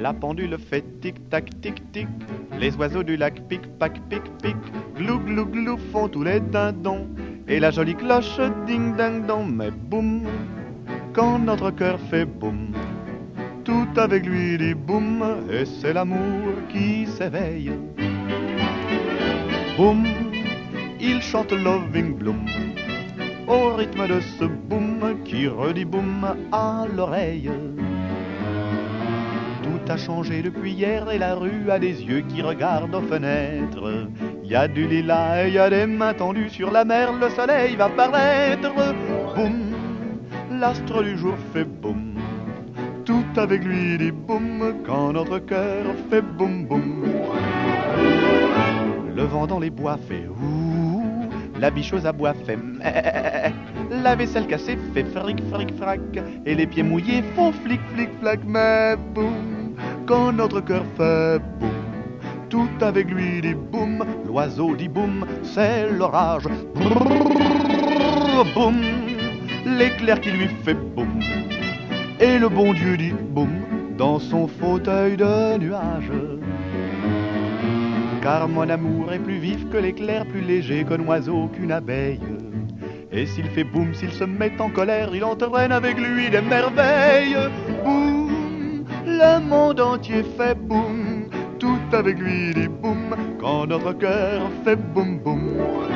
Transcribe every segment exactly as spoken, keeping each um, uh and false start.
La pendule fait tic-tac, tic-tic. Les oiseaux du lac pic-pac, pic-pic. Glou, glou, glou font tous les dindons. Et la jolie cloche ding-ding-dong. Mais boum, quand notre cœur fait boum, tout avec lui dit boum. Et c'est l'amour qui s'éveille. Boum, il chante Loving Bloom au rythme de ce boum qui redit boum à l'oreille. Tout a changé depuis hier et la rue a des yeux qui regardent aux fenêtres. Il y a du lilas et il y a des mains tendues sur la mer, le soleil va paraître. Boum, l'astre du jour fait boum, tout avec lui dit boum quand notre cœur fait boum boum. Le vent dans les bois fait ouh, la bicheuse à bois fait meh, la vaisselle cassée fait fric fric frac, et les pieds mouillés font flic flic flac. Mais boum, quand notre cœur fait boum, tout avec lui dit boum, l'oiseau dit boum, c'est l'orage. Brrr, boum, l'éclair qui lui fait boum, et le bon Dieu dit boum dans son fauteuil de nuage. Car mon amour est plus vif que l'éclair, plus léger qu'un oiseau, qu'une abeille. Et s'il fait boum, s'il se met en colère, il entraîne avec lui des merveilles. Boum, le monde entier fait boum, tout avec lui dit boum, quand notre cœur fait boum boum.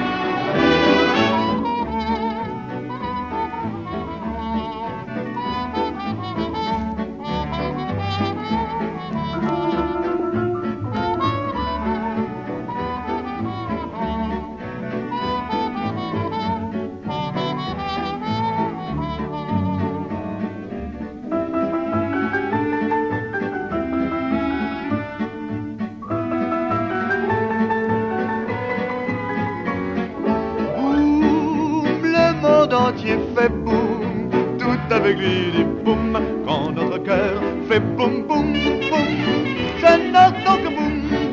Entier fait boum, tout avec lui dit boum, quand notre cœur fait boum boum boum. Je n'entends que boum,